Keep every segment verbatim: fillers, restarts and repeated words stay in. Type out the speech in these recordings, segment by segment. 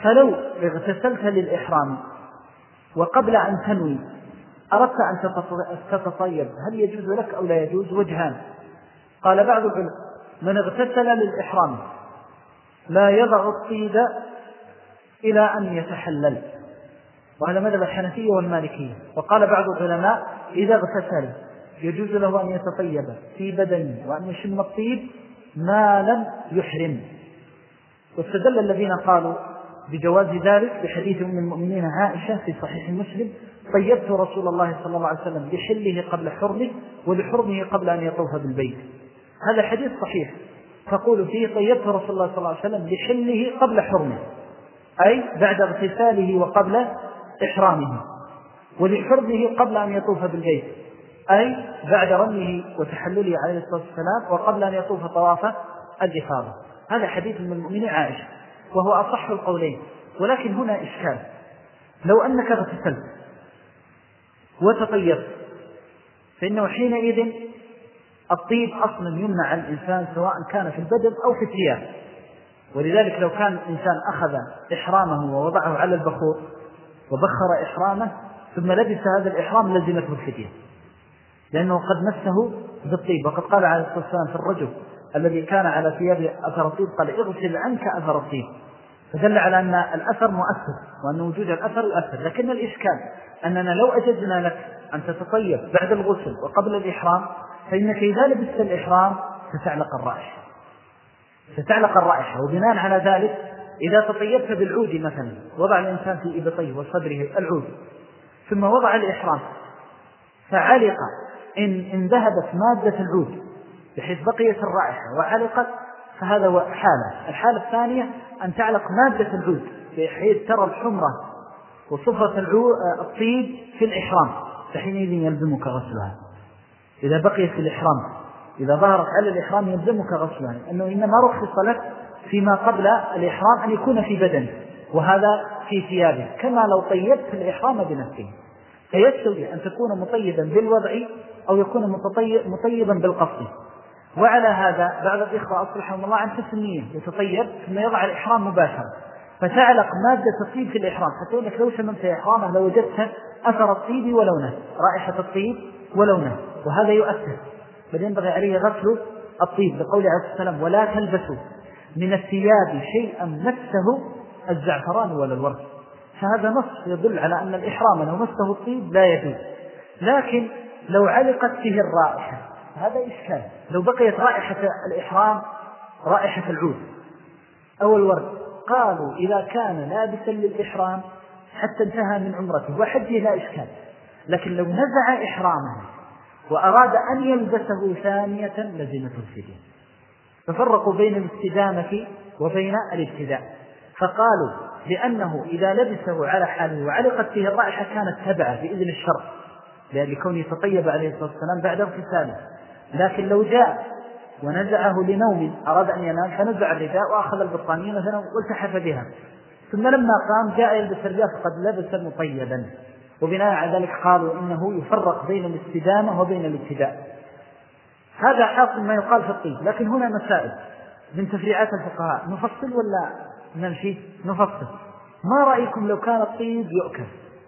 فلو اغتسلت للإحرام وقبل أن تنوي أردت أن تتطيب هل يجوز لك أو لا يجوز؟ وجهان. قال بعض العلماء من اغتسل للإحرام لا يضع الطيب إلى أن يتحلل، وهذا مذهب الحنفية والمالكية. وقال بعض العلماء إذا اغتسل يجوز له أن يتطيب في بدنه وأن يشم الطيب ما لم يحرم. واستدل الذين قالوا بجواز ذلك بحديث أم المؤمنين عائشة في صحيح مسلم: طيبت رسول الله صلى الله عليه وسلم لحله قبل حرمه ولحرمه قبل أن يطوف بالبيت. هذا حديث صحيح، تقول فيه طيبت رسول الله صلى الله عليه وسلم لحله قبل حرمه، أي بعد اغتساله وقبل إحرامه، ولحرمه قبل أن يطوف بالبيت، أي بعد رميه وتحلله عليه الصلاة والسلام وقبل أن يطوف طواف الإفاضة. هذا حديث من المؤمنين عائشة وهو أصح القولين. ولكن هنا إشكال: لو أنك اغتسلت وتطيبت فإنه حينئذ الطيب أصلا يمنع عن الإنسان سواء كان في البدن أو في الثياب. ولذلك لو كان الإنسان أخذ إحرامه ووضعه على البخور وبخر إحرامه ثم لبس هذا الإحرام لزمته الفدية، لأنه قد مسه بالطيب. وقد قال عليه الصلاة والسلام في الرجل الذي كان على ثيابه أثر الطيب قال: اغسل عنك أثر الطيب. فدل على أن الأثر مؤثر وأن وجود الأثر يؤثر. لكن الإشكال أننا لو أجزنا لك أن تتطيب بعد الغسل وقبل الإحرام فإنك إذا لبست الإحرام ستعلق الرائحة ستعلق الرائحة وبناء على ذلك إذا تطيبت بالعود مثلا، وضع الإنسان في إبطيه وصدره العود ثم وضع الإحرام فعلق، إن, إن ذهبت مادة العود بحيث بقيت الرائحة وعلقت فهذا هو حالة. الحالة الثانية أن تعلق مادة العود بحيث ترى الحمرة وصفرة الطيب في الإحرام، فحينئذ يلزمك غسلها. إذا بقيت في الإحرام إذا ظهرت على الإحرام يلزمك غسلها، أنه إنما رخص لك فيما قبل الإحرام أن يكون في بدن وهذا في ثيابه، كما لو طيبت الإحرام بنفسه. فيستوي أن تكون مطيبا بالوضع أو يكون مطيبا بالقصد. وعلى هذا بعض الإخوة أصلحهم الله عن حسن النية يتطيب ثم يضع الإحرام مباشرة فتعلق مادة الطيب في الإحرام، حتى أنك لو شممت إحرامه لو وجدت أثر الطيب ولونه، رائحة الطيب ولونه، وهذا يؤثر. بل ينبغي عليه غسل الطيب لقوله عليه السلام: ولا تلبسوا من الثياب شيئا مسه الزعفران ولا الورد. فهذا نص يدل على أن الإحرام لو مسه الطيب لا يجوز. لكن لو علقت فيه الرائحة هذا إشكال. لو بقيت رائحة الإحرام رائحة العود أو الورد قالوا إذا كان لابسا للإحرام حتى انتهى من عمرته وحجه لا إشكال. لكن لو نزع إحرامه وأراد أن يلبسه ثانية لزمته الفدية. ففرقوا بين الاستدامة وبين الابتداء، فقالوا لأنه إذا لبسه على حاله وعلقت فيه الرائحة كانت تبعه بإذن الشرع لأن كونه يتطيب عليه الصلاة والسلام بعد اغتساله. لكن لو جاء ونزعه لنوم أراد أن ينام فنزع الرداء وأخذ البطانية مثلا والتحف بها، ثم لما قام جاء يلبس الرداء فقد لبس مطيبا. وبناء على ذلك قالوا إنه يفرق بين الاستدامة وبين الابتداء. هذا حاصل ما يقال في الطيب. لكن هنا مسائل من تفريعات الفقهاء، نفصل ولا نمشي؟ نفصل. ما رأيكم لو كان الطيب يؤكل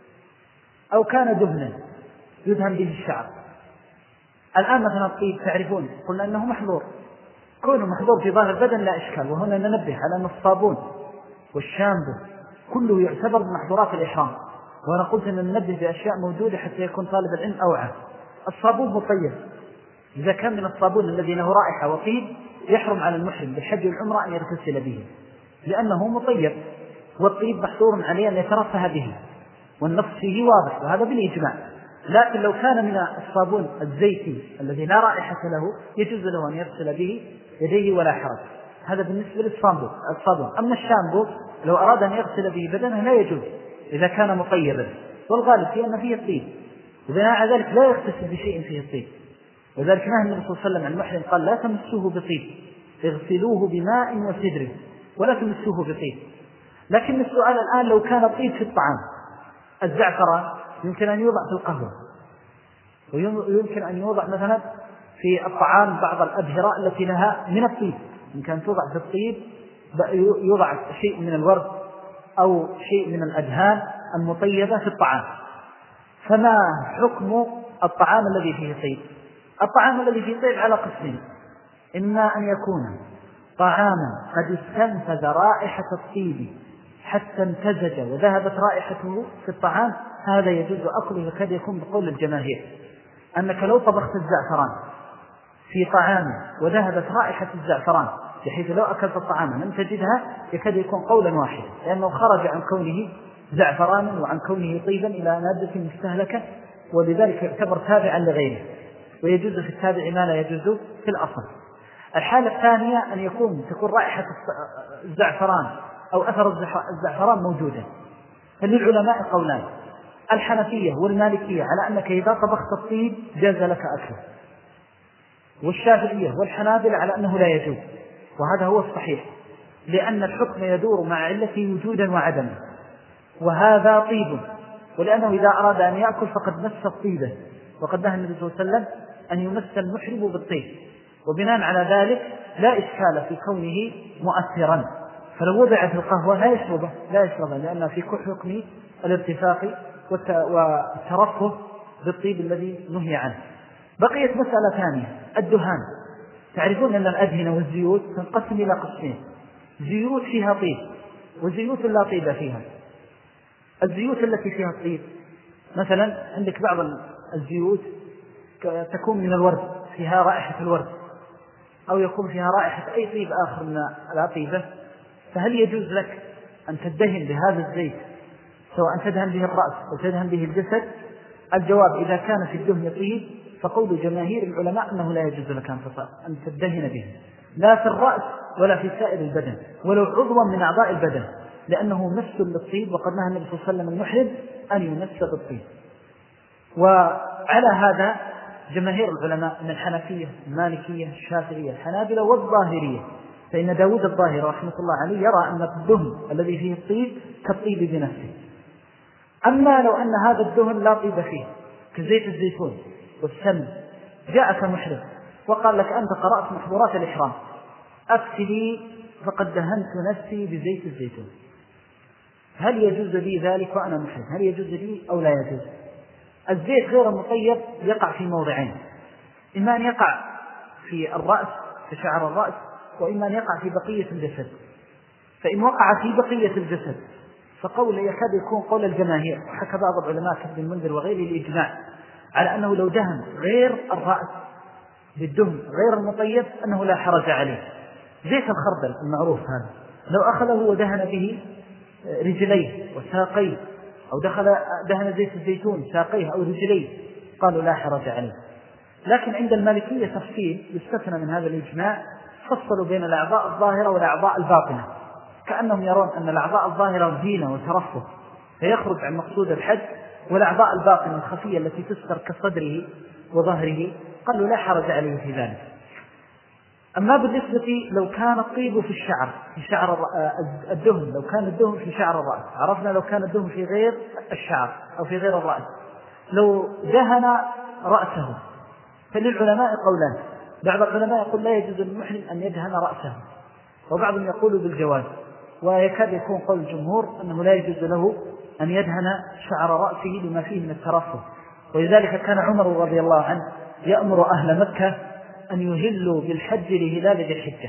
أو كان دهنا يدهن به الشعر؟ الآن مثلا الطيب تعرفون قلنا أنه محظور، كونه محظور في ظاهر البدن لا إشكال. وهنا ننبه على أن الصابون والشامبو كله يعتبر من محظورات الإحرام، وأنا قلت أن ننبه بأشياء موجودة حتى يكون طالب العلم أوعى. الصابون مطيب، إذا كان من الصابون الذي له رائحة وطيب يحرم على المحرم بالحج والعمرة أن يغتسل به لأنه مطيب، والطيب محظور عليه أن يترفه به والنص فيه واضح وهذا بالإجماع. لكن لو كان من الصابون الزيتي الذي لا رائحة له يجوز له أن يغسل به يديه ولا حرج. هذا بالنسبة للصابون. أما الشامبو لو أراد أن يغسل به بدنه لا يجوز إذا كان مطيبا، والغالب فيه أن فيه الطيب، وبناء على ذلك لا يغتسل بشيء فيه الطيب. وذلك نهى النبي صلى الله عليه وسلم عن المحرم قال: لا تمسوه بطيب، اغسلوه بماء وسدر ولا تمسوه بطيب. لكن السؤال الآن لو كان الطيب في الطعام، الزعفران يمكن أن يوضع في القهوة، ويمكن أن يوضع مثلا في الطعام بعض الأبهرة التي لها من الطيب، يمكن أن توضع في الطيب يوضع شيء من الورد أو شيء من الأدهان المطيبة في الطعام. فما حكم الطعام الذي فيه طيب؟ الطعام الذي فيه طيب على قسمين: إما أن يكون طعاما قد استنفذ رائحة الطيب حتى امتزج وذهبت رائحته في الطعام، هذا يجوز أكله، وكاد يكون بقول الجماهير أنك لو طبخت الزعفران في طعام وذهبت رائحة الزعفران بحيث لو أكلت الطعام لم تجدها، يكاد يكون قولا واحدا، لأنه خرج عن كونه زعفرانا وعن كونه طيبا إلى مادة مستهلكة، ولذلك يعتبر تابعا لغيره، ويجوز في التابع ما لا يجوز في الأصل. الحالة الثانية أن يكون تكون رائحة الزعفران أو أثر الزعفران موجودا. فللعلماء قولان: الحنفية والمالكية على أنك إذا طبخت الطيب جاز لك أكله، والشافعية والحنابلة على أنه لا يجوز، وهذا هو الصحيح، لأن الحكم يدور مع علته وجودا وعدما، وهذا طيب، ولأنه إذا أراد أن يأكل فقد مس الطيبة، وقد نهى النبي صلى الله عليه وسلم أن يمس المحرم بالطيب، وبناء على ذلك لا إشكال في كونه مؤثرا. فلو وضع في القهوة لا يشربه لا يشربه لأن في حكم الارتفاق والترفه بالطيب الذي نهي عنه. بقيت مسألة ثانية: الدهان. تعرفون أن الأدهنة والزيوت تنقسم إلى قسمين: زيوت فيها طيب وزيوت لا طيب فيها. الزيوت التي فيها الطيب مثلا عندك بعض الزيوت تكون من الورد، فيها رائحة الورد، أو يكون فيها رائحة أي طيب آخر من الطيبة، فهل يجوز لك أن تدهن بهذا الزيت سواء تدهن به الرأس أو تدهن به الجسد؟ الجواب: إذا كان في الدهن طيب فقول جماهير العلماء أنه لا يجوز لك أن تدهن به، لا في الرأس ولا في سائر البدن، ولو عضوا من أعضاء البدن، لأنه مس للطيب، وقد نهى النبي صلى الله عليه وسلم المحرم أن يمس بالطيب. وعلى هذا جماهير العلماء من الحنفية المالكية الشافعية الحنابلة والظاهرية، فإن داود الظاهري رحمة الله عليه يرى أن الدهن الذي فيه الطيب كالطيب بنفسه. أما لو أن هذا الدهن لا طيب فيه كزيت الزيتون والسمن، جاءك محرم وقال لك: أنت قرأت محظورات الإحرام، أفتلي فقد دهنت نفسي بزيت الزيتون، هل يجوز لي ذلك وأنا محرم؟ هل يجوز لي أو لا يجوز؟ الزيت غير المطيب يقع في موضعين: إما أن يقع في الرأس في شعر الرأس، وإما أن يقع في بقية الجسد. فإن وقع في بقية الجسد فقول يكاد يكون قول الجماهير، وحكى بعض العلماء كابن المنذر وغيره الإجماع على أنه لو دهن غير الرأس بالدهن غير المطيب أنه لا حرج عليه. زيت الخردل المعروف هذا لو أخذه ودهن به رجليه وساقيه، أو دخل دهن زيت الزيتون ساقيه أو رجليه، قالوا لا حرج عليه. لكن عند المالكية تفصيل يستثنى من هذا الإجماع، فصلوا بين الأعضاء الظاهرة والأعضاء الباطنة، كأنهم يرون أن الأعضاء الظاهرة زينة وترفه فيخرج عن مقصود الحج، والأعضاء الباطنة الخفية التي تستر كصدره وظهره قالوا لا حرج عليه في ذلك. أما بالنسبة لو كان الطيب في الشعر في شعر الدهن لو كان الدهن في شعر الرأس، عرفنا لو كان الدهن في غير الشعر أو في غير الرأس، لو دهن رأسه فللعلماء قولان: بعض العلماء يقول لا يجوز للمحرم أن يدهن رأسه، وبعضهم يقول بالجواز، ويكاد يكون قول الجمهور أنه لا يجوز له أن يدهن شعر رأسه لما فيه من الترفه. ولذلك كان عمر رضي الله عنه يأمر أهل مكة أن يهلوا بالحج لهلال ذي الحجة،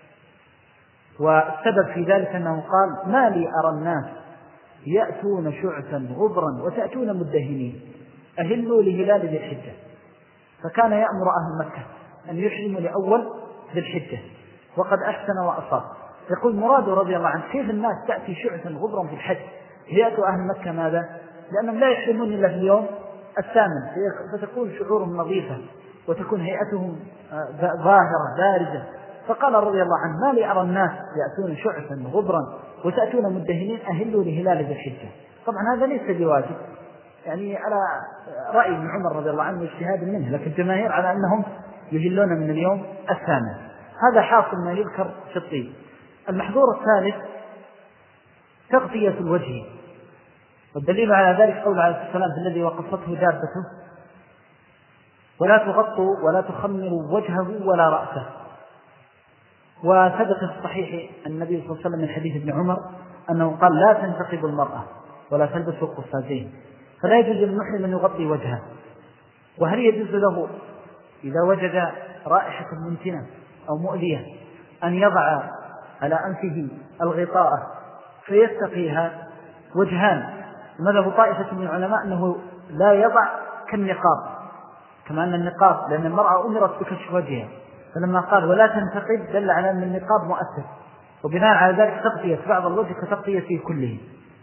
والسبب في ذلك أنه قال: ما لي أرى الناس يأتون شعثا غبرا وتأتون مدهنين، أهلوا لهلال ذي الحجة. فكان يأمر أهل مكة أن يحرموا لأول ذي الحجة، وقد أحسن وأصاب. يقول مراد رضي الله عنه: كيف الناس تأتي شعثا غبرا في الحج؟ يأتوا أهل مكة ماذا؟ لأنهم لا يحرمون إلا في اليوم الثامن، فتكون شعورهم نظيفة وتكون هيئتهم ظاهرة بارزة. فقال رضي الله عنه: ما لي أرى الناس يأتون شعثا غبرا وتأتون مدهنين، أهلوا لهلال ذي الحجة. طبعا هذا ليس بواجب، يعني على رأي ابن عمر رضي الله عنه اجتهاد منه، لكن الجماهير على أنهم يهلون من اليوم الثامن. هذا حاصل ما يذكر في الطيب. المحظور الثالث تغطية الوجه، والدليل على ذلك قول عليه الصلاة والسلام: الذي وقفته دابته ولا تغطوا ولا تخمروا وجهه ولا رأسه. وثبت في الصحيح النبي صلى الله عليه وسلم من حديث ابن عمر أنه قال لا تنتقب المرأة ولا تلبس القفازين، فلا يجوز للمحرم أن يغطي وجهه. وهل يجوز له إذا وجد رائحة منتنة أو مؤذية أن يضع على أنفه الغطاء فيستقيها؟ وجهان. مذهب طائفة من العلماء أنه لا يضع كالنقاب، كما أن النقاب لأن المرأة أمرت بكشف وجهها، فلما قال ولا تنتقب دل على أن النقاب مؤثر، وبناء على ذلك تغطية بعض الوجه كتغطيته كله.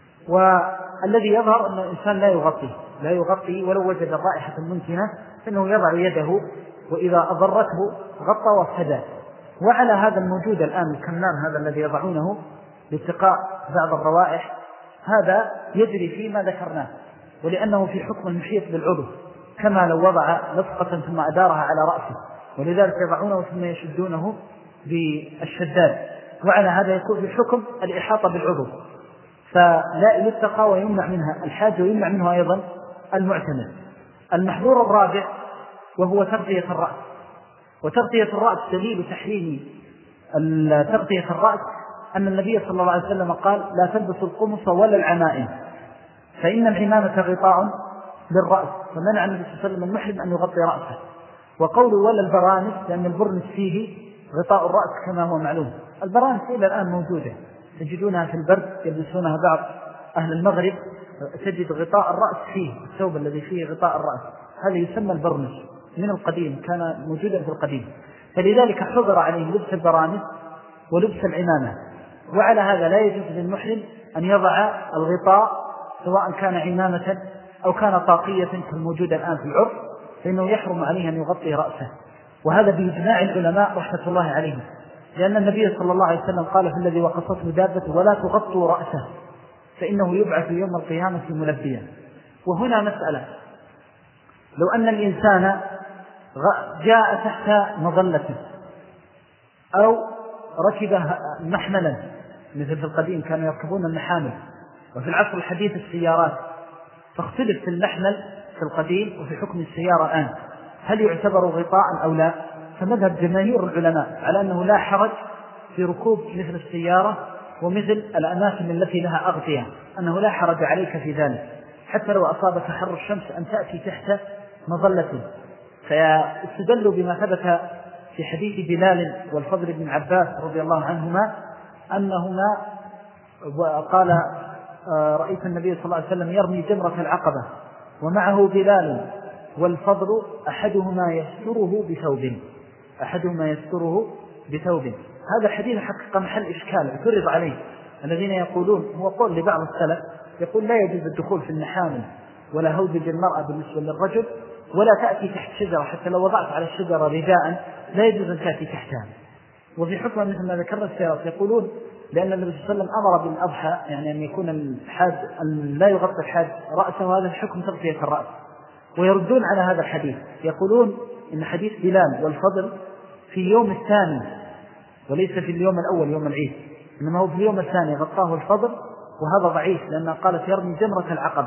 والذي يظهر أن الإنسان لا يغطي لا يغطي ولو وجد الرائحة المنتنة، فإنه يضع يده وإذا أضرته غطى وافتدى. وعلى هذا الموجود الآن الكمام هذا الذي يضعونه لاتقاء بعض الروائح، هذا يجري فيه ما ذكرناه، ولأنه في حكم المحيط بالعضو، كما لو وضع لصقة ثم أدارها على رأسه، ولذلك يضعونه ثم يشدونه بالشداد، وعلى هذا يكون في حكم الإحاطة بالعضو، فلا يتقى ويمنع منها الحاج ويمنع منه أيضا المعتمد. المحظور الرابع وهو تغطية الرأس. وتغطية الرأس دليل تحريم تغطية الرأس أن النبي صلى الله عليه وسلم قال لا تلبس القمص ولا العمائم، فإن العمامة غطاء للرأس، فمنع النبي صلى الله عليه وسلم المحرم أن يغطي رأسه. وقوله ولا البرانس لأن البرنس فيه غطاء الرأس كما هو معلوم. البرانس إلى الآن موجودة، تجدونها في البرد يلبسونها بعض أهل المغرب، تجد غطاء الرأس فيه الثوب الذي فيه غطاء الرأس، هذا يسمى البرنس من القديم، كان موجودا في القديم، فلذلك حضر عليه لبس البرانس ولبس العمامة. وعلى هذا لا يجوز للمحرم أن يضع الغطاء سواء كان عمامة أو كان طاقية كالموجود الآن في العرف، فإنه يحرم عليه أن يغطي رأسه، وهذا بإجماع العلماء رحمة الله عليهم، لأن النبي صلى الله عليه وسلم قال في الذي وقصته دابته ولا تغطوا رأسه فإنه يبعث يوم القيامة ملبيا. وهنا مسألة، لو أن الإنسان جاء تحت مظلته أو ركب محملا، مثل في القديم كانوا يركبون المحامل، وفي العصر الحديث السيارات، فاختلف في المحمل في القديم وفي حكم السيارة الآن، هل يعتبر غطاء أو لا؟ فمذهب جماهير العلماء على أنه لا حرج في ركوب مثل السيارة ومثل الأماكن التي لها أغطية، أنه لا حرج عليك في ذلك، حتى لو أصابك حر الشمس أن تأتي تحت مظلة. فاستدلوا بما ثبت في حديث بلال والفضل بن عباس رضي الله عنهما أنهما قال رأيت النبي صلى الله عليه وسلم يرمي جمرة العقبة ومعه بلال والفضل أحدهما يستره بثوب أحدهما يستره بثوب هذا الحديث حقيقة محل إشكال اعترض عليه الذين يقولون، هو قول لبعض السلف يقول لا يجوز الدخول في المحامل ولا هودج المرأة بالنسبة للرجل، ولا تأتي تحت شجرة، حتى لو وضعت على الشجرة رداء لا يجوز أن تأتي تحتها. وفي حكم مثل ما ذكرنا السيارات يقولون لأن النبي صلى الله عليه وسلم أمر بالأضحى، يعني أن يكون الحاج أن لا يغطي الحاج رأسه، هذا الحكم تغطية الرأس. ويردون على هذا الحديث يقولون إن حديث بلال والفضل في يوم الثاني وليس في اليوم الأول يوم العيد، إنما هو في اليوم الثاني غطاه الفضل، وهذا ضعيف لأنه قالت يرمي جمرة العقبة.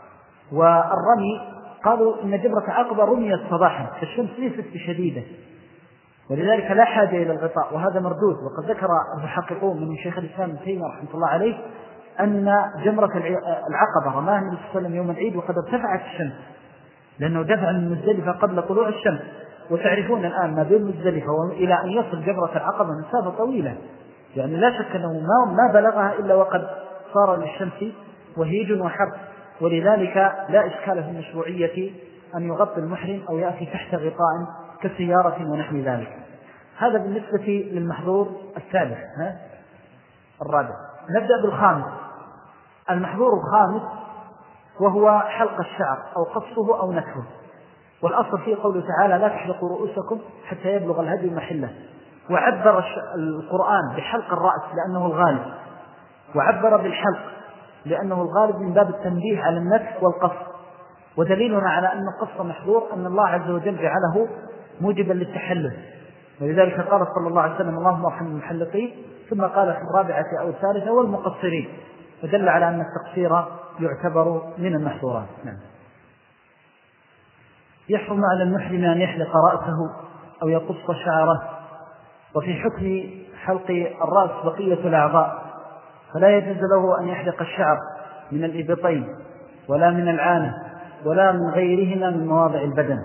والرمي قالوا إن جمرة العقبة رميت صباحا فالشمس ليست بشديدة، ولذلك لا حاجة إلى الغطاء، وهذا مردود. وقد ذكر المحققون من شيخ الإسلام ابن تيمية رحمه الله عليه أن جمرة العقبة رماها النبي صلى الله عليه وسلم يوم العيد وقد ارتفعت الشمس، لأنه دفع من مزدلفة قبل طلوع الشمس، وتعرفون الآن ما بين مزدلفة وإلى أن يصل جمرة العقبة مسافة طويلة، يعني لا شك أنه ما بلغها إلا وقد صار للشمس وهيج وحر، ولذلك لا إشكال في المشروعية أن يغطي المحرم أو يأتي تحت غطاء كسيارة ونحو ذلك. هذا بالنسبة للمحظور الثالث. ها؟ الرابع. نبدأ بالخامس. المحظور الخامس وهو حلق الشعر أو قصه أو نتفه، والأصل فيه قوله تعالى لا تحلقوا رؤوسكم حتى يبلغ الهدي محله، وعبر القرآن بحلق الرأس لأنه الغالب، وعبر بالحلق لأنه الغالب من باب التنبيه على النتف والقص. ودليلنا على أن القص محظور أن الله عز وجل جعله موجبا للتحلل، ولذلك قال صلى الله عليه وسلم اللهم ارحم المحلقين، ثم قال في الرابعة أو الثالثة والمقصرين، فدل على أن التقصير يعتبر من المحظورات. نعم. يحرم على المحرم أن يحلق رأسه أو يقص شعره. وفي حكم حلق الرأس بقية الأعضاء، فلا يجوز له أن يحلق الشعر من الإبطين ولا من العانة ولا من غيرهما من مواضع البدن.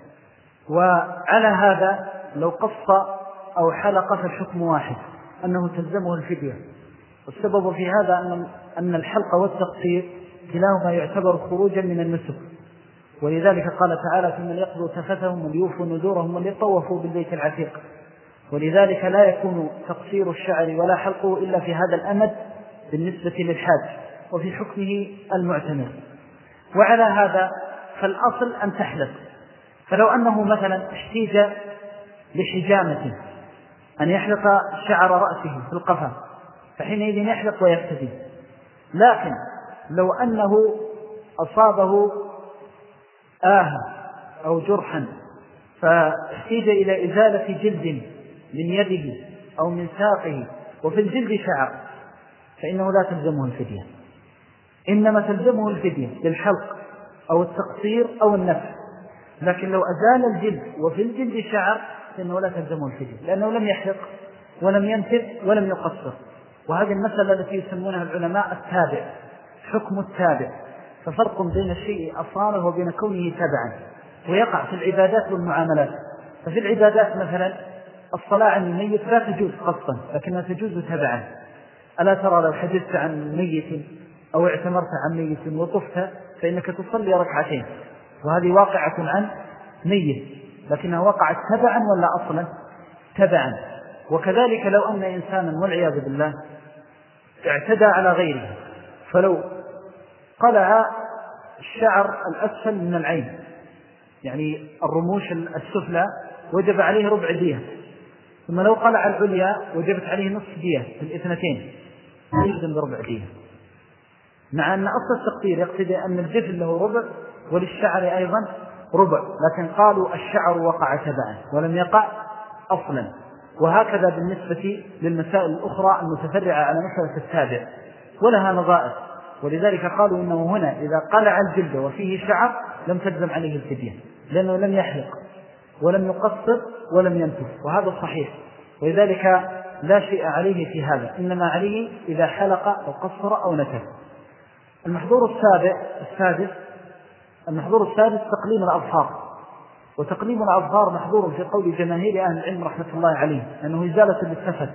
وعلى هذا لو قص أو حلق فالحكم واحد، أنه تلزمه الفدية. والسبب في هذا أن الحلق والتقصير كلاهما يعتبر خروجا من النسك، ولذلك قال تعالى ثم ليقضوا تفتهم وليوفوا نذورهم وليطوفوا بالبيت العتيق. ولذلك لا يكون تقصير الشعر ولا حلقه إلا في هذا الأمد بالنسبة للحاج وفي حكمه المعتمر. وعلى هذا فالأصل أن تحلق. فلو أنه مثلا احتيج لحجامة أن يحلق شعر رأسه في القفا فحينئذ يحلق ويفتدي. لكن لو أنه أصابه آه أو جرحا فاحتيج إلى إزالة جلد من يده أو من ساقه وفي الجلد شعر فإنه لا تلزمه الفدية، إنما تلزمه الفدية بالحلق أو التقصير أو النفس. لكن لو أزال الجلد وفي الجلد شعر فإنه لا تلزمه الفدية، لأنه لم يحلق ولم ينتف ولم يقصر. وهذه المسألة التي يسمونها العلماء التابع، حكم التابع. ففرق بين الشيء أصاله وبين كونه تبعا، ويقع في العبادات والمعاملات. ففي العبادات مثلا الصلاة عن الميت لا تجوز قصدا لكنها تجوز تبعا. ألا ترى لو حدثت عن ميت أو اعتمرت عن ميت وطفت فإنك تصلي ركعتين، وهذه واقعة عن ميت لكنها وقعت تبعا ولا أصلا؟ تبعا. وكذلك لو أن إنسانا والعياذ بالله اعتدى على غيره، فلو قلع الشعر الأسفل من العين يعني الرموش السفلى وجب عليه ربع دية، ثم لو قلع العليا وجبت عليه نصف دية في الاثنتين يلزم بربع دية، مع أن أصل التقدير يقتضي أن الجفل له ربع وللشعر أيضا ربع، لكن قالوا الشعر وقع تبعا ولم يقع أصلا. وهكذا بالنسبة للمسائل الأخرى المتفرعة على مسألة التابع ولها نظائر. ولذلك قالوا إنه هنا إذا قلع الجلد وفيه شعر لم تلزم عليه الفدية، لأنه لم يحلق ولم يقصر ولم ينتف، وهذا صحيح. ولذلك لا شيء عليه في هذا، إنما عليه إذا حلق أو قصر أو نتف. المحظور السابع السادس المحظور السادس تقليم الأظفار. وتقليم الأظفار محظور في قول جماهير أهل العلم رحمة الله عليه أنه إزالة للسفل،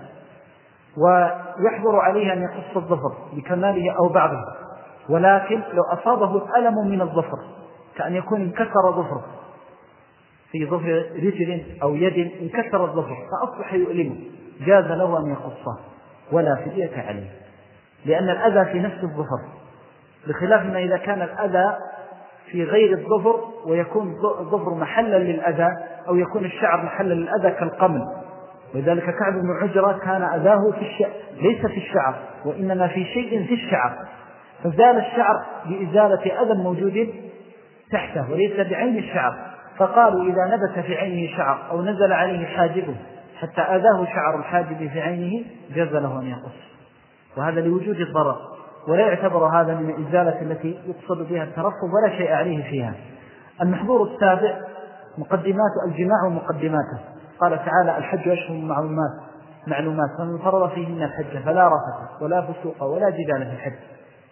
ويحظر عليه أن يقص الظفر بكماله أو بعضه، ولكن لو أصابه ألم من الظفر كأن يكون انكسر ظفره في ظفر رجل أو يد انكسر الظفر فأصبح يؤلمه جاز له أن يقصه ولا فدية عليه، لأن الأذى في نفس الظفر، بخلاف ما إذا كان الأذى في غير الظفر ويكون الظفر محلا للأذى أو يكون الشعر محلا للأذى كالقمل. ولذلك كعب بن عجرة كان أذاه في الشعر ليس في الشعر وإنما في شيء في الشعر، فزال الشعر بإزالة أذى موجود تحته وليس بعين الشعر، فقالوا إذا نبت في عينه شعر أو نزل عليه حاجبه حتى أذاه شعر الحاجب في عينه جاز له أن يقص، وهذا لوجود الضرر، ولا يعتبر هذا من الإزالة التي يقصد بها الترفض ولا شيء عليه فيها. المحظور السابع مقدمات الجماع ومقدماته. قال تعالى الحج أشهر معلومات معلومات فمن فرض فيهن الحج فلا رفث ولا فسوق ولا جدال في الحج.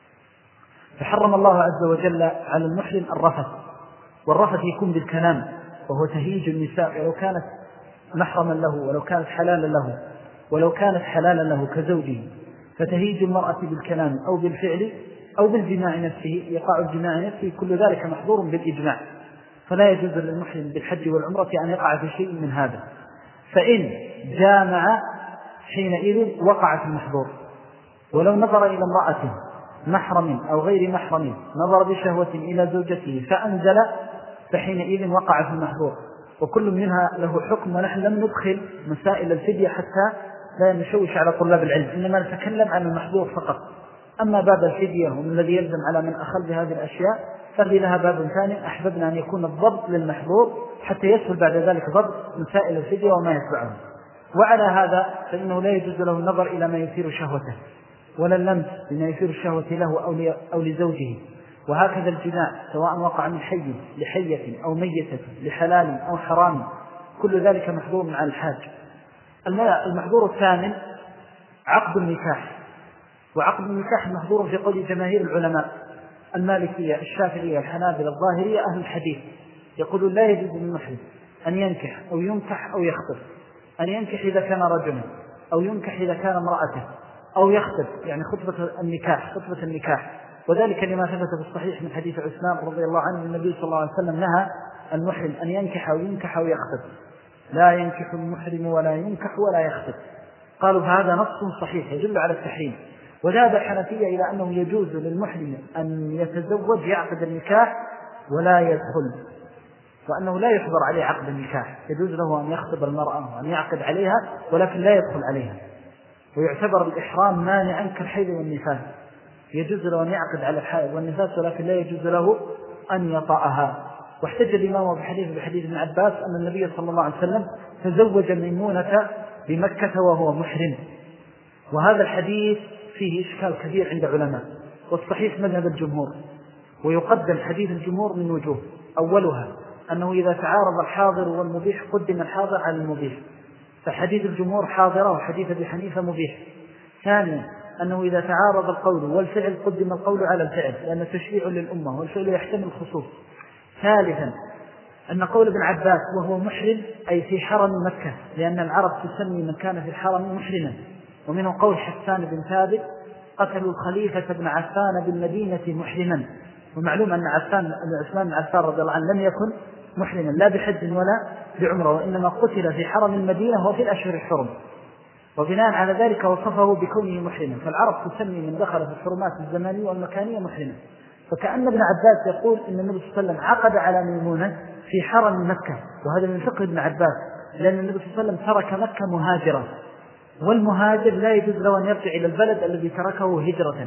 فحرم الله عز وجل على المحرم الرفث، والرفث يكون بالكلام وهو تهيج النساء ولو كانت محرما له ولو كانت حلالا له ولو كانت حلالا له كزوجه، فتهيج المرأة بالكلام أو بالفعل أو بالجماع نفسه يقع الجماع نفسه، كل ذلك محظور بالإجماع، فلا يجوز للمحرم بالحج والعمرة أن يقع في شيء من هذا. فإن جامع حينئذ وقع في المحظور. ولو نظر إلى امرأة محرم أو غير محرم نظر بشهوة إلى زوجته فأنزل فحينئذ وقع في المحظور، وكل منها له حكم. ونحن لم ندخل مسائل الفدية حتى لا نشوش على طلاب العلم، إنما نتكلم عن المحظور فقط. أما باب الفدية ومن الذي يلزم على من أخذ بهذه الأشياء فهذه لها باب ثاني أحببنا أن يكون الضبط للمحظور حتى يسهل بعد ذلك ضبط مسائل الفدية وما يتبعه. وعلى هذا فإنه لا يجوز له النظر إلى ما يثير شهوته ولا اللمس بما يثير الشهوة له أو لزوجه، وهكذا الجماع سواء وقع من حي لحية أو ميتة لحلال أو حرام، كل ذلك محظور مع الحاج. المحظور الثامن عقد النكاح، وعقد النكاح محظور في قول جماهير العلماء المالكية الشافعية الحنابلة الظاهرية أهل الحديث، يقولون لا يجوز للمحرم أن ينكح أو ينكح أو يخطب. أن ينكح إذا كان رجلا، أو ينكح إذا كان امرأته، أو يخطب يعني خطبة النكاح خطبة النكاح وذلك لما ثبت في الصحيح من حديث عثمان رضي الله عنه النبي صلى الله عليه وسلم نهى المحرم أن ينكح أو ينكح أو يخطب، لا ينكح المحرم ولا ينكح ولا يخطب. قالوا فهذا نص صحيح يدل على التحريم. وذهب الحنفية إلى أنه يجوز للمحرم أن يتزوج يعقد النكاح ولا يدخل، وأنه لا يحضر عليه عقد النكاح، يجوز له أن يخطب المرأة وأن يعقد عليها ولكن لا يدخل عليها، ويعتبر الإحرام مانعا كالحيض والنفاس، يجوز له أن يعقد على الحائض والنفاس ولكن لا يجوز له أن يطأها. واحتج الإمام بحديث بحديث ابن عباس أن النبي صلى الله عليه وسلم تزوج ميمونة بمكة وهو محرم، وهذا الحديث فيه إشكال كبير عند علماء، والصحيح مذهب الجمهور، ويقدم حديث الجمهور من وجوه. أولها أنه إذا تعارض الحاضر والمبيح قدم الحاضر على المبيح، فحديث الجمهور حاضرة وحديث أبي حنيفة مبيح. ثانيا أنه إذا تعارض القول والفعل قدم القول على الفعل لأنه تشريع للأمة والفعل يحتمل الخصوص. ثالثا أن قول ابن عباس وهو محرم أي في حرم مكة، لأن العرب تسمي من كان في الحرم محرما. ومنه قول حسان بن ثابت قتلوا الخليفة بن عفان بالمدينة محرما، ومعلوم أن عفان عثمان بن عفان رضي الله عنه لم يكن محرما لا بحج ولا بعمره، وإنما قتل في حرم المدينة وفي الأشهر الحرم، وبناء على ذلك وصفه بكونه محرما. فالعرب تسمي من دخل في الحرمات الزمانية والمكانية محرما. فكأن ابن عباس يقول إن النبي صلى الله عليه وسلم عقد على ميمونة في حرم مكة، وهذا من فقه ابن عباس، لأن النبي صلى الله عليه وسلم ترك مكة مهاجرا، والمهاجر لا يجوز له أن يرجع إلى البلد الذي تركه هجرة.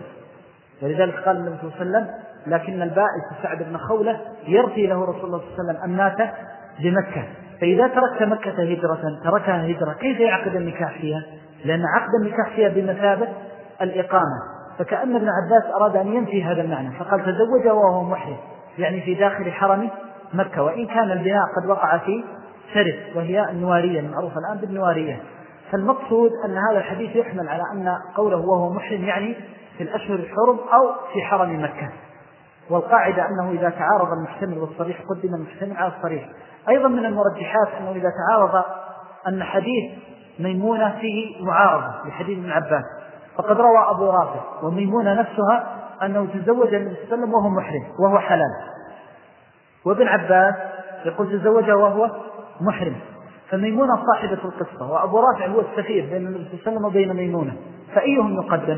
ولذلك قال النبي صلى الله عليه وسلم لكن البائس سعد بن خولة يرثي له رسول الله صلى الله عليه وسلم أمناته بمكة، فإذا تركت مكة هجرة تركها هجرة كيف يعقد النكاح فيها؟ لأن عقد النكاح فيها بمثابة الإقامة. فكأن ابن عباس أراد أن ينفي هذا المعنى فقال تزوج وهو محرم، يعني في داخل حرم مكة، وإن كان البناء قد وقع في سرف وهي النوارية المعروفة الآن بالنوارية. فالمقصود أن هذا الحديث يحمل على أن قوله وهو محرم يعني في الأشهر الحرم أو في حرم مكة، والقاعدة أنه إذا تعارض المحتمل والصريح قدم المحتمل على الصريح. أيضا من المرجحات أنه إذا تعارض أن حديث ميمونة فيه معارضة لحديث ابن عباس، فقد روى أبو رافع وميمونة نفسها أنه تزوج النبي صلى الله عليه وسلم وهو محرم وهو حلال، وابن عباس يقول تزوج وهو محرم، فميمونة صاحبة القصة وأبو رافع هو السفير بين النبي صلى الله عليه وسلم وبين ميمونة، فأيهم يقدم؟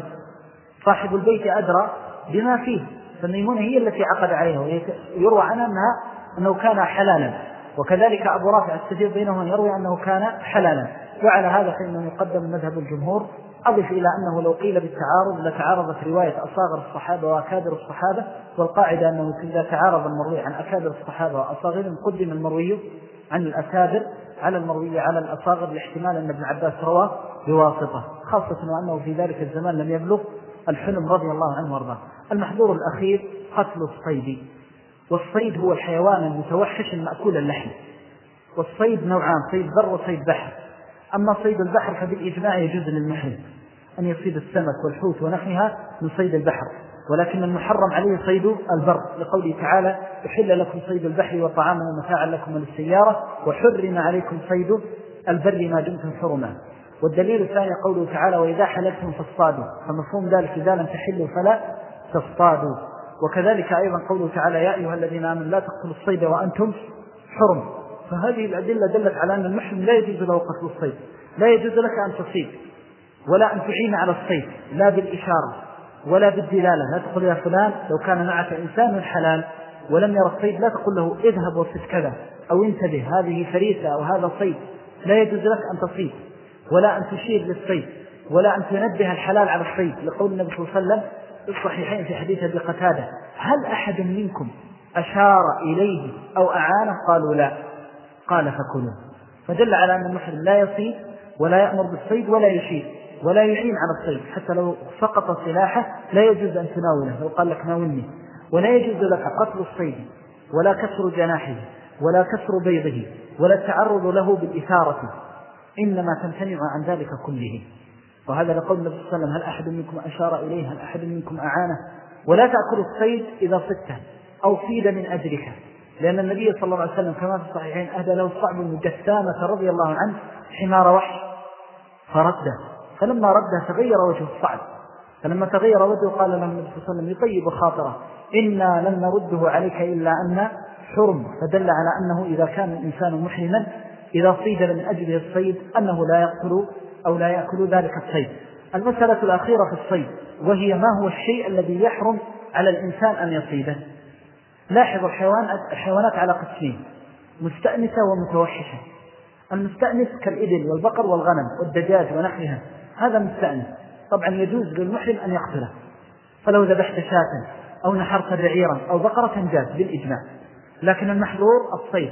صاحب البيت أدرى بما فيه، فميمونة هي التي عقد عليها، ويروى عنها أنها أنه كان حلالا، وكذلك أبو رافع السفير بينهم يروي أنه كان حلالا. وعلى هذا فإنه يقدم مذهب الجمهور. أضف إلى أنه لو قيل بالتعارض لتعارضت رواية أصاغر الصحابة وأكابر الصحابة، والقاعدة أنه إذا تعارض المروي عن أكابر الصحابة وأصاغرهم قدم المروي عن الأكابر على المروي على الأصاغر، لاحتمال أن ابن عباس روى بواسطة، خاصة وأنه في ذلك الزمان لم يبلغ الحلم رضي الله عنه وارضاه. المحظور الأخير قتل الصيد، والصيد هو الحيوان المتوحش المأكول اللحم، والصيد نوعان، صيد بر وصيد بحر. أما صيد البحر فبالإجماع يجوز للمحرم أن يصيد السمك والحوت ونحوها من صيد البحر، ولكن المحرم عليه صيد البر، لقوله تعالى أحل لكم صيد البحر وطعامه متاعا لكم وللسيارة وحرم عليكم صيد البر ما دمتم حرما. والدليل الثاني قوله تعالى وإذا حللتم فاصطادوا، فمفهوم ذلك إذا لم تحلوا فلا تصطادوا. وكذلك أيضا قوله تعالى يا أيها الذين آمنوا لا تقتلوا الصيد وأنتم حرم. فهذه الأدلة دلت على أن المحرم لا يجوز له قتل الصيد، لا يجوز لك أن تصيد ولا أن تعين على الصيد، لا بالإشارة ولا بالدلالة، لا تقول يا فلان لو كان معك إنسان حلال ولم يرى الصيد لا تقول له اذهب وصيد كذا أو انتبه هذه فريسة أو هذا صيد، لا يجوز لك أن تصيد ولا أن تشير للصيد ولا أن تنبه الحلال على الصيد، لقول النبي صلى الله عليه وسلم الصحيحين في حديث أبي قتادة هل أحد منكم أشار إليه أو أعانه؟ قالوا لا، قال فكلوا. فدل على أن المحرم لا يصيد ولا يأمر بالصيد ولا يشير ولا يعين على الصيد، حتى لو سقط سلاحه لا يجوز أن تناوله لو قال لك ناولني، ولا يجوز لك قتل الصيد ولا كسر جناحه ولا كسر بيضه ولا التعرض له بالإثارة، إنما تمتنع عن ذلك كله. وهذا لقول النبي صلى الله عليه وسلم: هل أحد منكم أشار إليه؟ هل أحد منكم أعانه؟ ولا تأكل الصيد إذا صدته أو صيد من أجلك، لأن النبي صلى الله عليه وسلم كما في الصحيحين أهدى له الصعب بن جثامة رضي الله عنه حمار وحش فرده، فلما رده تغير وجه الصعب، فلما تغير وجهه قال له النبي صلى الله عليه وسلم يطيب خاطره: إنا لن نرده عليك إلا أن حرم. فدل على أنه إذا كان الإنسان محرما إذا صيد من أجله الصيد أنه لا يقتل أو لا يأكل ذلك الصيد. المسألة الأخيرة في الصيد وهي ما هو الشيء الذي يحرم على الإنسان أن يصيده. لاحظوا الحيوانات على قسمين: مستأنسة ومتوحشة. المستأنس كالإبل والبقر والغنم والدجاج ونحوها، هذا مستأنس، طبعا يجوز للمحرم أن يقتله، فلو ذبحت شاة أو نحرت بعيرا أو بقرة جاز بالإجماع. لكن المحظور الصيد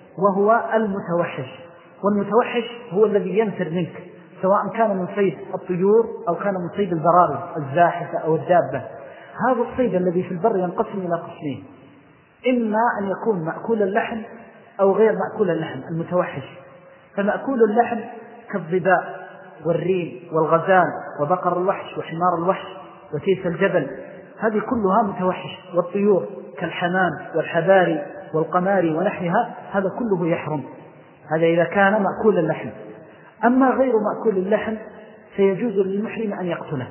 وهو المتوحش، والمتوحش هو الذي ينفر منك، سواء كان من صيد الطيور أو كان من صيد البراري الزاحفة أو الدابة. هذا الصيد الذي في البر ينقسم إلى قسمين: إما أن يكون مأكول اللحم أو غير مأكول اللحم المتوحش. فمأكول اللحم كالضباء والريم والغزال وبقر الوحش وحمار الوحش وتيس الجبل، هذه كلها متوحش. والطيور كالحمام والحباري والقماري ونحوها، هذا كله يحرم، هذا إذا كان مأكول اللحم. أما غير مأكول اللحم فيجوز للمحرم أن يقتله،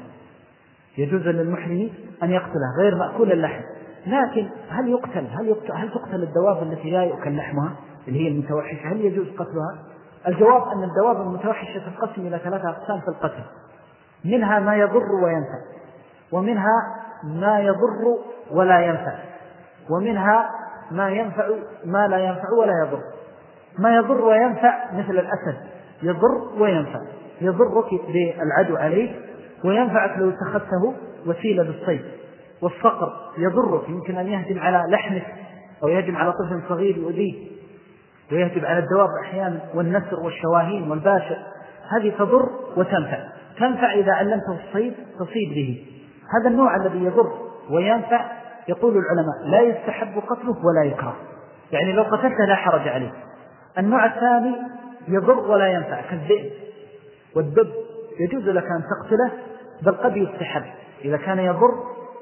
يجوز للمحرم أن يقتله غير مأكول اللحم. لكن هل يقتل هل يقتل هل تقتل الدواب التي لا يؤكل لحمها اللي هي المتوحشة؟ هل يجوز قتلها؟ الجواب أن الدواب المتوحشة تنقسم إلى ثلاثة أقسام في القتل: منها ما يضر وينفع، ومنها ما يضر ولا ينفع، ومنها ما ينفع ما لا ينفع ولا يضر. ما يضر وينفع مثل الأسد، يضر وينفع، يضرك بالعدو عليك وينفعك لو اتخذته وسيلة للصيد. والصقر يضرك، يمكن أن يهجم على لحمك أو يهجم على طفل صغير يؤذيه، ويهجم على الدواب أحيانا، والنسر والشواهين والباشر، هذه تضر وتنفع. تنفع إذا علمته الصيد تصيد به. هذا النوع الذي يضر وينفع يقول العلماء لا يستحب قتله ولا يكره، يعني لو قتلته لا حرج عليه. النوع الثاني يضر ولا ينفع كالذئب والدب، يجوز لك أن تقتله، بل قد يستحب إذا كان يضر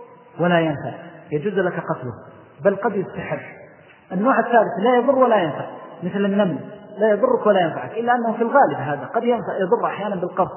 ولا ينفع، يجوز لك قتله بل قد يستحب. النوع الثالث لا يضر ولا ينفع مثل النمل، لا يضرك ولا ينفعك، إلا أنه في الغالب هذا قد ينفع يضر أحيانا بالقرص.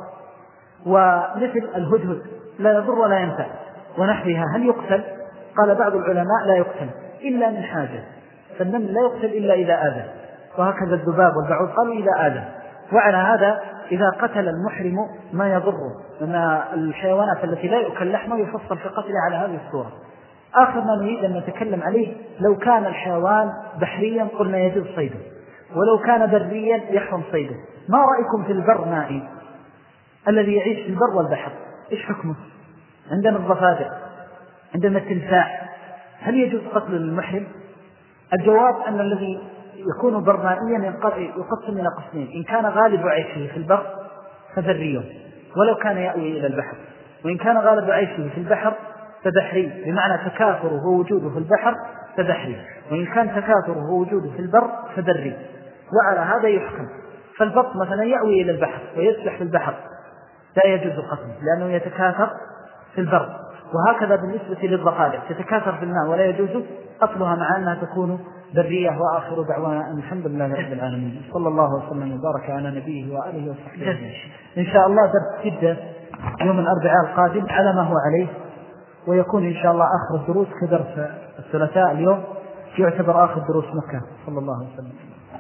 ومثل الهدهد لا يضر ولا ينفع ونحوها. هل يقتل؟ قال بعض العلماء لا يقتل إلا من حاجة، فالنمل لا يقتل إلا إذا آذى، وهكذا الذباب والبعوض قالوا إذا آذى. وعلى هذا إذا قتل المحرم ما يضره، لأن الحيوانات التي لا يؤكل لحمه يفصل في قتلها على هذه الصورة. آخر ما نريد أن نتكلم عليه: لو كان الحيوان بحريا قلنا يجوز صيده، ولو كان بريا يحرم صيده. ما رأيكم في البر مائي الذي يعيش في البر والبحر؟ إيش حكمه؟ عندنا الضفادع، عندنا التمساح، هل يجوز قتل المحرم؟ الجواب أن الذي يكون برمائيا يقسم إلى قسمين: إن كان غالب عيشه في البر فبري ولو كان يأوي إلى البحر، وإن كان غالب عيشه في البحر فبحري، بمعنى تكاثره ووجوده في البحر فبحري، وإن كان تكاثره ووجوده في البر فبري. وعلى هذا يحكم. فالبط مثلا يأوي إلى البحر ويسبح في البحر لا يجوز قتله لأنه يتكاثر في البر. وهكذا بالنسبة للضفادع تتكاثر في الماء ولا يجوز قتلها مع أنها تكون برية. وآخر دعوانا أن الحمد لله رب العالمين، صلى الله وسلم وبارك على نبيه وآله وصحبه. إن شاء الله درس جدة يوم الأربعاء القادم على ما هو عليه، ويكون إن شاء الله آخر الدروس كدرس الثلاثاء اليوم، يعتبر آخر دروس مكة. صلى الله وسلم.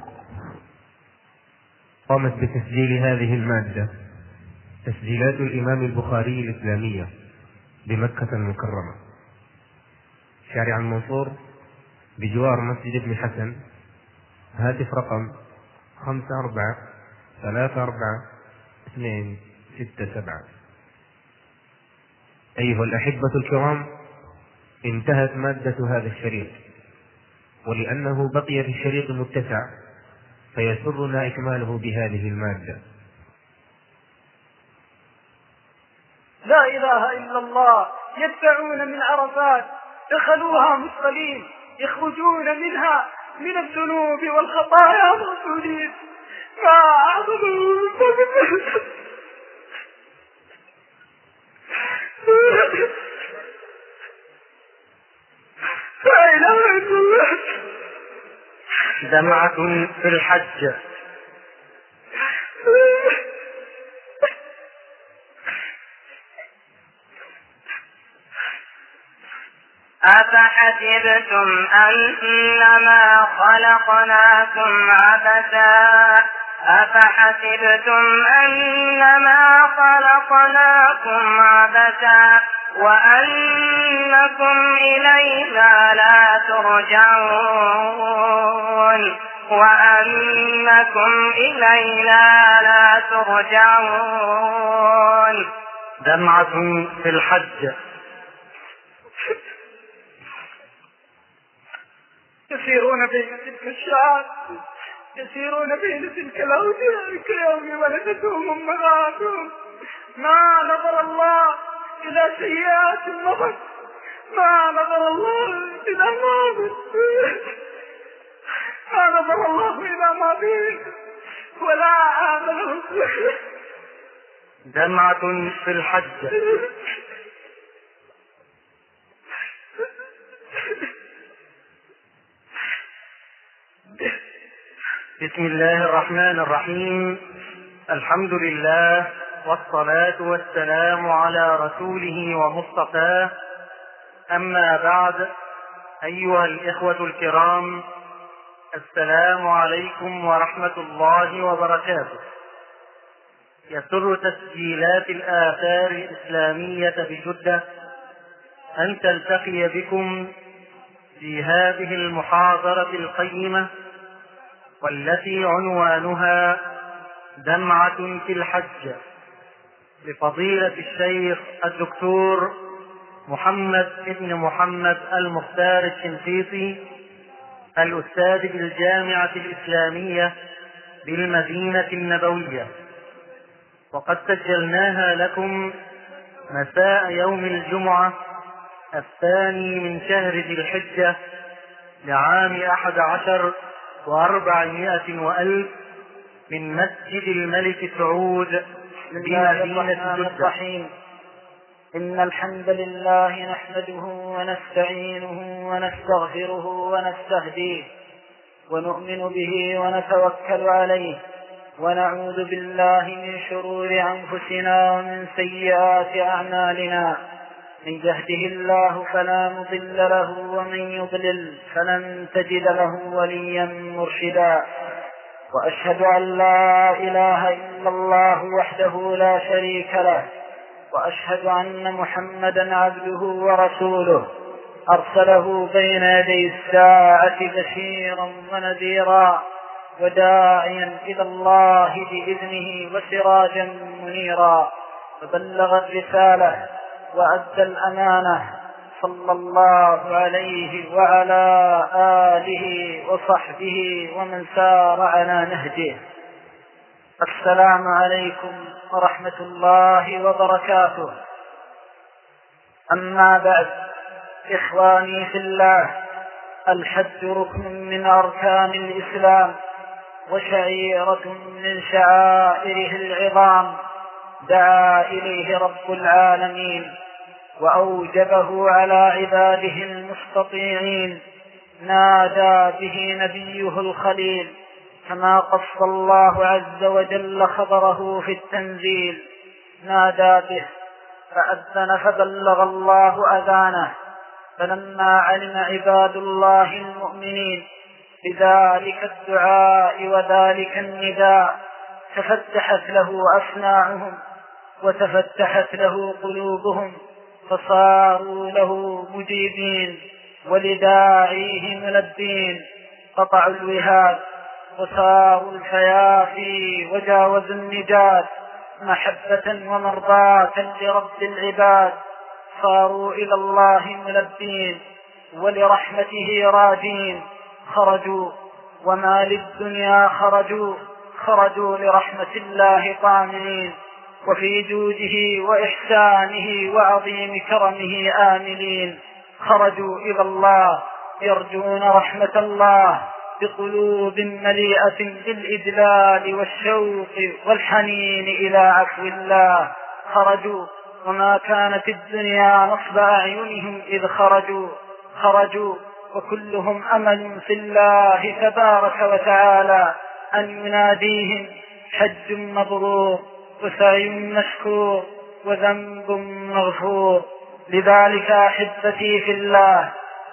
قامت بتسجيل هذه المادة تسجيلات الإمام البخاري الإسلامية بمكة المكرمة، شارع المنصور بجوار مسجد ابن حسن. هاتف رقم خمسة أربعة ثلاثة أربعة اثنين ستة سبعة. أيها الأحبة الكرام، انتهت مادة هذا الشريط، ولأنه بقي في الشريط متسع فيسرنا إكماله بهذه المادة. لا إله إلا الله. يدفعون من عرفات دخلوها مثقلين، يخرجون منها من الذنوب والخطايا مغسولين. ما أعظمهم لا إله إلا الله. دمعة في الحج. أفحسبتم أنما خلقناكم عبثا أفحسبتم أنما خلقناكم عبثا وأنكم إلينا لا ترجعون وأنكم إلينا لا ترجعون. دمعة في الحج. يسيرون بين تلك الشعاب يسيرون بين تلك الأودية كيوم ولدتهم أمهاتهم. ما نظر الله إلى سيئات مضت، ما نظر الله إلى ماضٍ، ما نظر الله إلى ماضٍ ولا عاملهم. دمعة في الحج. بسم الله الرحمن الرحيم. الحمد لله والصلاة والسلام على رسوله ومصطفاه. أما بعد، أيها الإخوة الكرام، السلام عليكم ورحمة الله وبركاته. يسر تسجيلات الآثار الإسلامية بجدة أن تلتقي بكم في هذه المحاضرة القيمة، والتي عنوانها دمعة في الحج، لفضيلة الشيخ الدكتور محمد ابن محمد المختار الشنقيطي، الأستاذ بالجامعة الإسلامية بالمدينة النبوية. وقد سجلناها لكم مساء يوم الجمعة الثاني من شهر ذي الحجة لعام أحد عشر وأربعمائة وألف من مسجد الملك سعود بمدينة جدة. إن الحمد لله نحمده ونستعينه ونستغفره ونستهديه ونؤمن به ونتوكل عليه، ونعوذ بالله من شرور أنفسنا ومن سيئات أعمالنا. من يهده الله فلا مضل له ومن يضلل فلن تجد له وليا مرشدا. وأشهد أن لا إله إلا الله وحده لا شريك له، وأشهد أن محمدا عبده ورسوله أرسله بين يدي الساعة بشيرا ونذيرا وداعيا إلى الله بإذنه وسراجا منيرا، فبلغ الرسالة وأدى الأمانة، صلى الله عليه وعلى آله وصحبه ومن سار على نهجه. السلام عليكم ورحمة الله وبركاته. أما بعد، إخواني في الله، الحج ركن من أركان الإسلام وشعيرة من شعائره العظام، دعا إليه رب العالمين وأوجبه على عباده المستطيعين، نادى به نبيه الخليل كما قص الله عز وجل خبره في التنزيل. نادى به فأذن فبلغ الله أذانه، فلما علم عباد الله المؤمنين بذلك الدعاء وذلك النداء تفتحت له أسماعهم وتفتحت له قلوبهم، فصاروا له مجيبين ولداعيه ملبين. قطعوا الوهاد وصاروا الفيافي وجاوزوا النجاة، محبة ومرضاة لرب العباد. صاروا إلى الله ملبين ولرحمته راجين. خرجوا وما للدنيا خرجوا، خرجوا لرحمة الله طامعين، وفي جوده وإحسانه وعظيم كرمه آملين. خرجوا إلى الله يرجون رحمة الله بقلوب مليئة بالإدلال والشوق والحنين إلى عفو الله. خرجوا وما كانت الدنيا نصب أعينهم إذ خرجوا خرجوا وكلهم أمل في الله تبارك وتعالى أن يناديهم حج مبرور وسعي مشكور وذنب مغفور. لذلك أحبتي في الله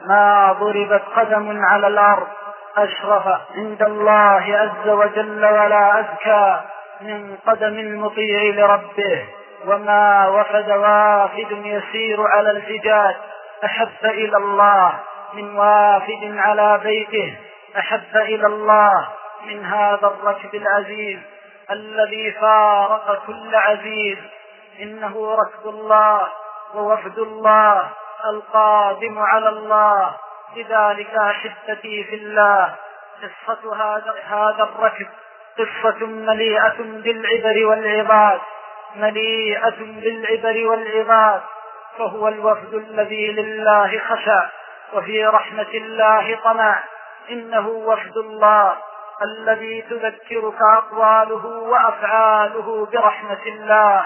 ما ضربت قدم على الأرض أشرف عند الله عز وجل ولا أزكى من قدم المطيع لربه، وما وفد وافد يسير على الفجاج أحب إلى الله من وافد على بيته، أحب إلى الله من هذا الركب العزيز الذي فارق كل عزيز. إنه ركب الله ووفد الله القادم على الله. لذلك أحبتي في الله قصة هذا, هذا الركب قصة مليئة بالعبر والعظات مليئة بالعبر والعظات فهو الوفد الذي لله خشع وفي رحمة الله طمع. إنه وفد الله الذي تذكرك أقواله وأفعاله برحمة الله.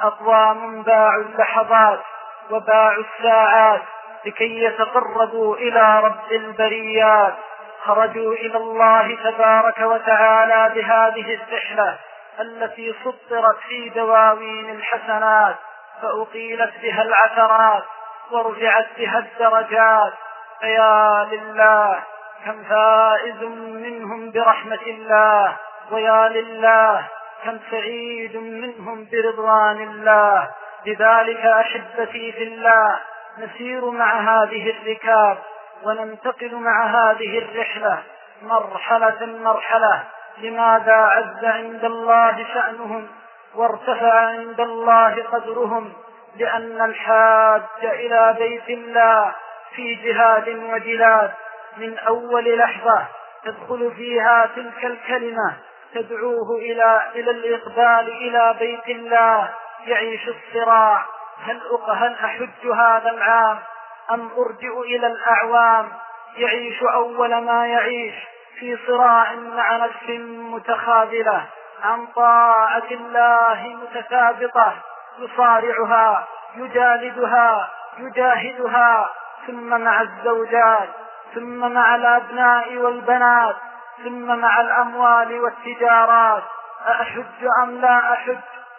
أقوام باعوا اللحظات وباعوا الساعات لكي يتقربوا إلى رب البريات، خرجوا إلى الله تبارك وتعالى بهذه الرحلة التي سطرت في دواوين الحسنات، فأقيلت بها العثرات ورفعت بها الدرجات. فيا لله كم فائز منهم برحمة الله، ويا لله كم سعيد منهم برضوان الله. لذلك أحبتي في الله نسير مع هذه الركاب وننتقل مع هذه الرحلة مرحلة مرحلة. لماذا عز عند الله شأنهم وارتفع عند الله قدرهم؟ لأن الحاج إلى بيت الله في جهاد وجلاد من أول لحظة تدخل فيها تلك الكلمة تدعوه إلى إلى الإقبال إلى بيت الله، يعيش الصراع: هل هل أحج هذا العام أم أرجع إلى الأعوام؟ يعيش أول ما يعيش في صراع مع نفس متخاذلة عن طاعة الله متثابطة، يصارعها يجالدها يجاهدها، ثم مع الزوجات، ثم مع الأبناء والبنات، ثم مع الأموال والتجارات. أأحج أم لا أحج؟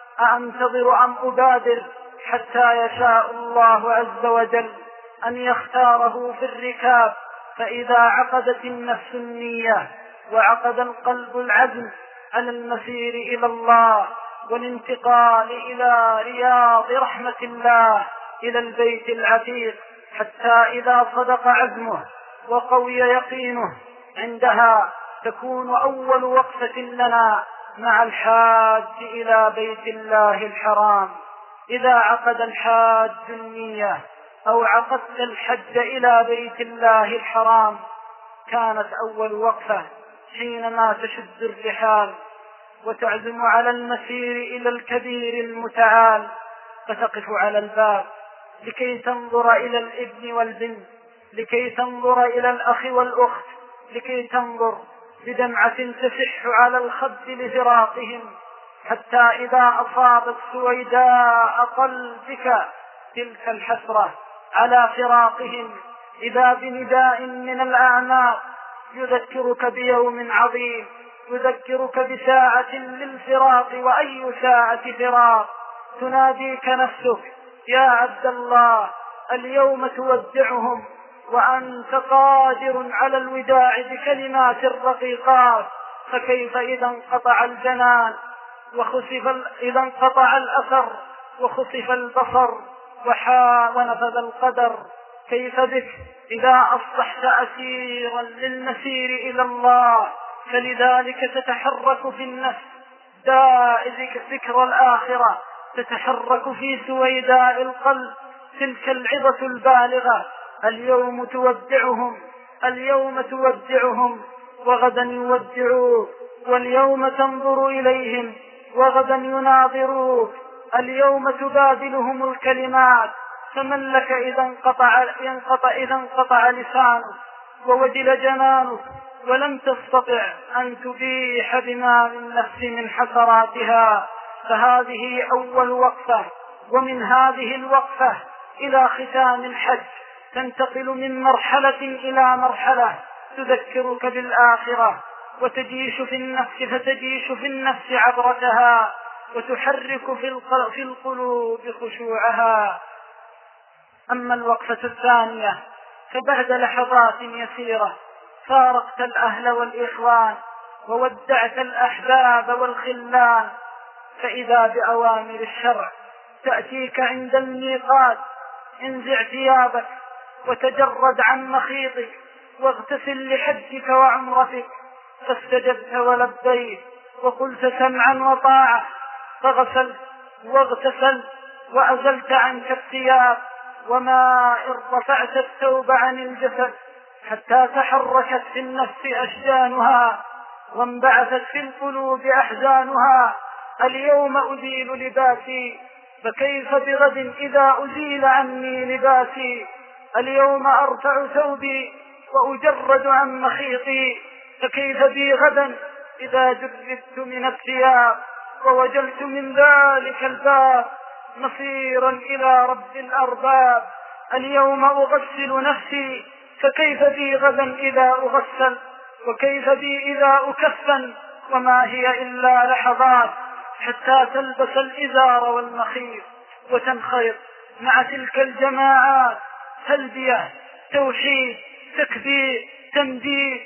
أأنتظر أم أبادر حتى يشاء الله عز وجل أن يختاره في الركاب؟ فإذا عقدت النفس النية وعقد القلب العزم على المسير إلى الله والانتقال إلى رياض رحمة الله إلى البيت العتيق، حتى إذا صدق عزمه وقوي يقينه عندها تكون أول وقفة لنا مع الحاج إلى بيت الله الحرام. إذا عقد الحاج النية أو عقدت الحج إلى بيت الله الحرام كانت أول وقفة حينما تشد الرحال وتعزم على المسير إلى الكبير المتعال، فتقف على الباب لكي تنظر إلى الابن والبنت، لكي تنظر إلى الأخ والأخت، لكي تنظر بدمعة تفح على الخد لفراقهم، حتى إذا أصابت سويداء قلبك تلك الحسرة على فراقهم إذا بنداء من الأعناق يذكرك بيوم عظيم، يذكرك بساعة للفراق، وأي ساعة فراق. تناديك نفسك: يا عبد الله اليوم تودعهم وأنت قادر على الوداع بكلمات رقيقات. فكيف إذا انقطع الجنان وخسف إذا انقطع الأثر وخسف البصر وحا ونفذ القدر؟ كيف بك إذا أصبحت أسيرا للمسير إلى الله؟ فلذلك تتحرك في النفس دائرة ذكر الآخرة، تتحرك في سويداء القلب تلك العظة البالغة: اليوم تودعهم، اليوم تودعهم وغدا يودعوك، واليوم تنظر إليهم وغدا يناظروك، اليوم تبادلهم الكلمات. فمن لك إذا انقطع, ينقطع إذا انقطع لسانك ووجل جنانك ولم تستطع أن تبيح بما من النفس من حسراتها؟ فهذه أول وقفة ومن هذه الوقفة إلى ختام الحج تنتقل من مرحلة إلى مرحلة تذكرك بالآخرة وتجيش في النفس فتجيش في النفس عبرتها وتحرك في القلوب خشوعها. أما الوقفة الثانية فبعد لحظات يسيرة فارقت الأهل والإخوان وودعت الأحباب والخلان، فإذا بأوامر الشرع تأتيك عند الميقات: انزع ثيابك وتجرد عن مخيطك واغتسل لحجك وعمرتك. فاستجبت ولبيت وقلت سمعا وطاعة، فغسلت واغتسلت وأزلت عنك الثياب، وما إن رفعت الثوب عن الجسد حتى تحركت في النفس أشجانها وانبعثت في القلوب أحزانها. اليوم أزيل لباسي فكيف بغد إذا أزيل عني لباسي. اليوم أرفع ثوبي وأجرد عن مخيطي، فكيف بي غدا إذا جردت من الثياب ووجلت من ذلك الباب مصيرا إلى رب الأرباب. اليوم أغسل نفسي فكيف بي غدا إذا أغسل، وكيف بي إذا أكفن، وما هي إلا لحظات حتى تلبس الإزار والمخيط وتنخيط مع تلك الجماعات تلبية توحيد تكبير تمجيد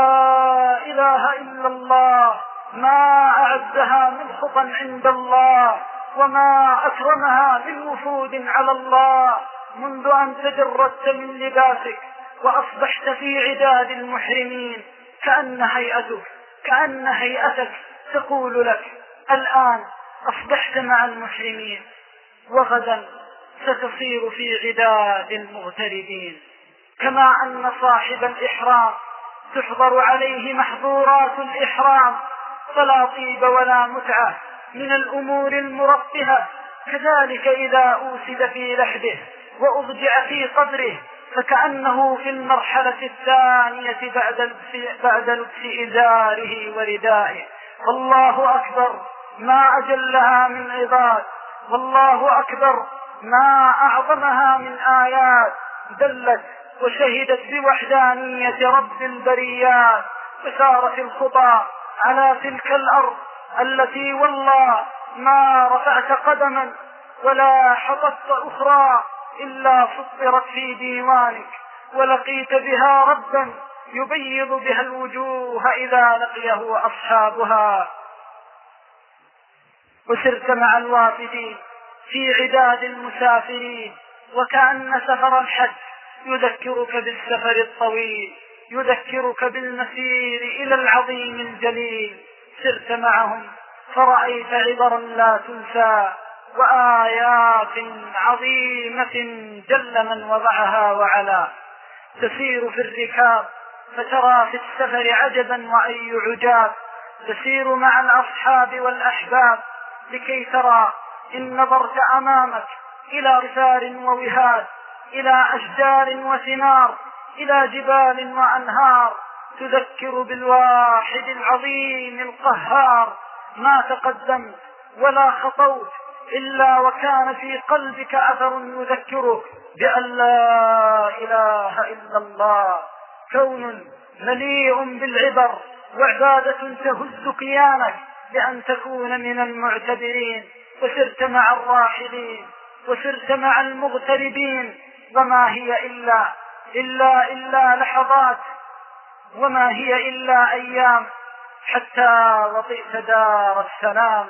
لا إله إلا الله. ما أعدها من خطا عند الله وما أكرمها من وفود على الله منذ أن تجردت من لباسك وأصبحت في عداد المحرمين، كأن هيئتك كأن هيئتك تقول لك: الآن أصبحت مع المحرمين، وغدا ستصير في عداد المغتربين. كما أن صاحب الإحرام تحضر عليه محظورات الإحرام فلا طيب ولا متعة من الأمور المرفهة، كذلك إذا أوسد في لحده وأضجع في قبره فكأنه في المرحلة الثانية بعد لبس, بعد لبس إزاره وردائه. والله أكبر ما أجلها من عباد، والله أكبر ما أعظمها من آيات دلت وشهدت بوحدانية رب البريات، وسارت الخطى على تلك الأرض التي والله ما رفعت قدما ولا حطت أخرى إلا فطرت في ديوانك، ولقيت بها ربا يبيض بها الوجوه إذا لقيه أصحابها. وسرت مع الوافدين في عداد المسافرين، وكأن سفر الحج يذكرك بالسفر الطويل، يذكرك بالمسير إلى العظيم الجليل. سرت معهم فرأيت عبرا لا تنسى وآيات عظيمة جل من وضعها وعلا. تسير في الركاب فترى في السفر عجبا وأي عجاب، تسير مع الأصحاب والأحباب لكي ترى إن نظرت أمامك إلى رثار ووهاد، إلى أشجار وثمار، إلى جبال وأنهار، تذكر بالواحد العظيم القهار. ما تقدمت ولا خطوت إلا وكان في قلبك أثر يذكرك بأن لا إله إلا الله. كون مليء بالعبر وعبادة تهز كيانك بأن تكون من المعتبرين. وسرت مع الراحلين وسرت مع المغتربين، وما هي إلا إلا إلا لحظات، وما هي إلا أيام حتى وطئت دار السلام.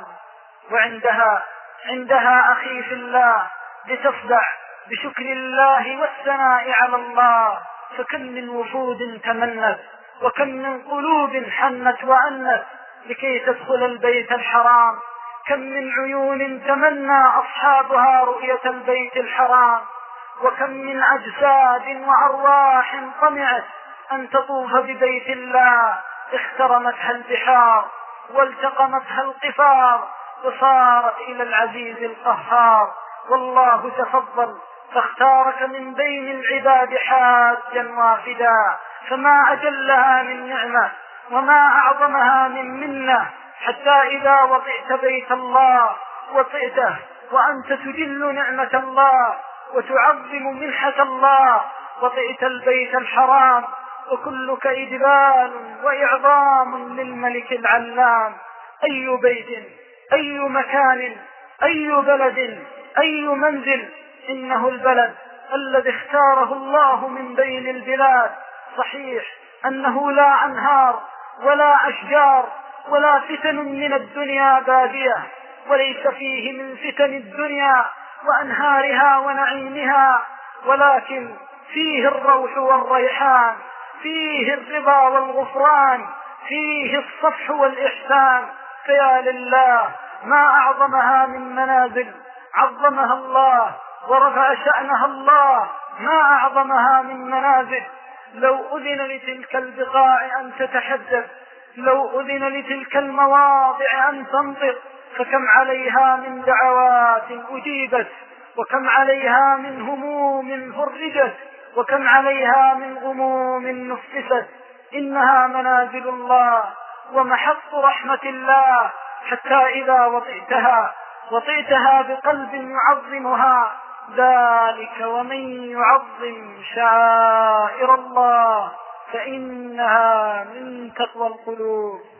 وعندها عندها أخي في الله لتصدع بشكر الله والثناء على الله، فكم من وفود تمنت وكم من قلوب حنت وأنت لكي تدخل البيت الحرام، كم من عيون تمنى أصحابها رؤية البيت الحرام، وكم من أجساد وأرواح طمعت أن تطوف ببيت الله، اخترمتها البحار والتقمتها القفار وصارت إلى العزيز القهار. والله تفضل فاختارك من بين العباد حاجا وافدا، فما أجلها من نعمة وما أعظمها من منة، حتى إذا وطئت بيت الله وطئته وأنت تجل نعمة الله وتعظم منحة الله، وطئت البيت الحرام وكلك إجلال وإعظام للملك العلام. أي بيت، أي مكان، أي بلد، أي منزل، إنه البلد الذي اختاره الله من بين البلاد. صحيح أنه لا أنهار ولا أشجار ولا فتن من الدنيا بادية، وليس فيه من فتن الدنيا وأنهارها ونعيمها، ولكن فيه الروح والريحان، فيه الرضا والغفران، فيه الصفح والإحسان. فيا لله ما أعظمها من منازل عظمها الله ورفع شأنها الله، ما أعظمها من منازل. لو أذن لتلك البقاع أن تتحدث، لو أذن لتلك المواضع أن تنطق، فكم عليها من دعوات أجيبت، وكم عليها من هموم فرجت، وكم عليها من غموم نفست. إنها منازل الله ومحط رحمة الله، حتى إذا وطئتها وطئتها بقلب يعظمها. ذلك ومن يعظم شعائر الله فإنها من تقوى القلوب.